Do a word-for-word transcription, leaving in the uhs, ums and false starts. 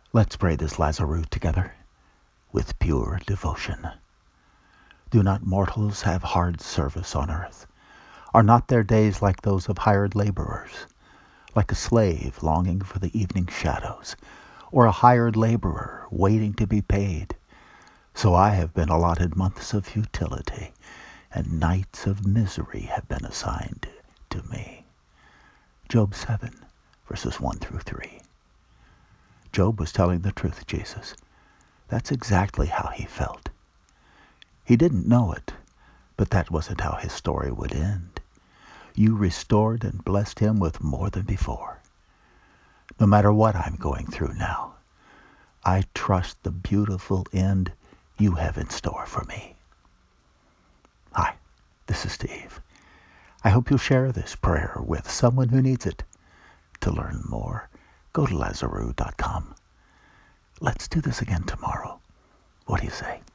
Let's pray this Lazarus together with pure devotion. Do not mortals have hard service on earth? Are not their days like those of hired laborers, like a slave longing for the evening shadows, or a hired laborer waiting to be paid? So I have been allotted months of futility, and nights of misery have been assigned to me. Job seven, verses one through three. Job was telling the truth, Jesus. That's exactly how he felt. He didn't know it, but that wasn't how his story would end. You restored and blessed him with more than before. No matter what I'm going through now, I trust the beautiful end you have in store for me. Hi, this is Steve. I hope you'll share this prayer with someone who needs it. To learn more, go to Lazarus dot com. Let's do this again tomorrow. What do you say?